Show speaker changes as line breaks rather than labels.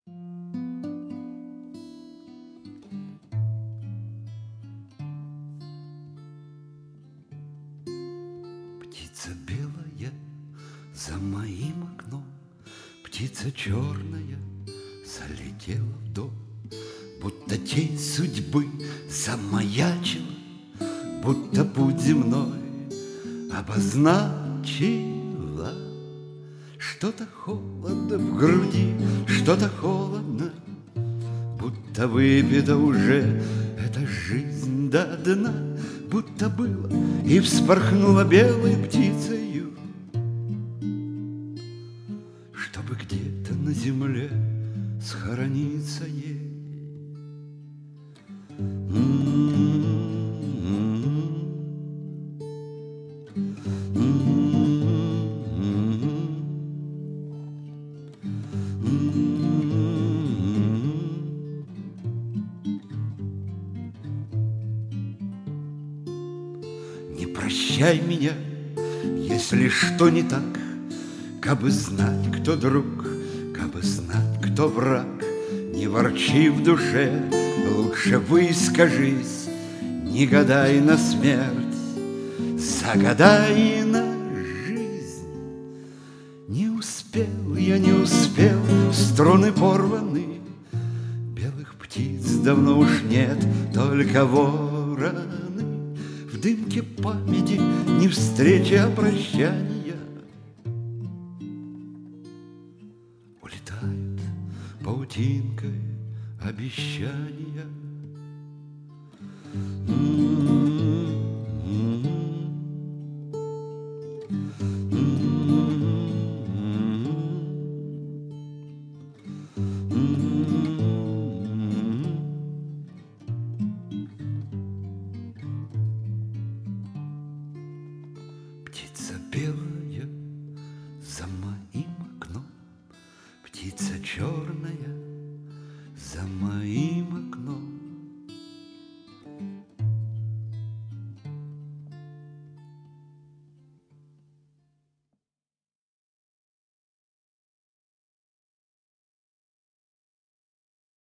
Птица белая за моим окном, птица черная залетела в дом, будто тень судьбы замаячила, будто путь земной обозначила. Что-то холодно в груди, что-то холодно, будто выпита уже эта жизнь до дна, будто было и вспорхнула белой птицею, чтобы где-то на земле схорониться ей. Не прощай меня, если что не так, кабы знать, кто друг, кабы знать, кто враг. Не ворчи в душе, лучше выскажись, не гадай на смерть, загадай на жизнь. Не успел, я не успел, струны порваны, белых птиц давно уж нет, только вороны. В дымке памяти не встречи, а прощания улетают паутинкой обещания. Птица белая за моим окном, птица черная за моим окном.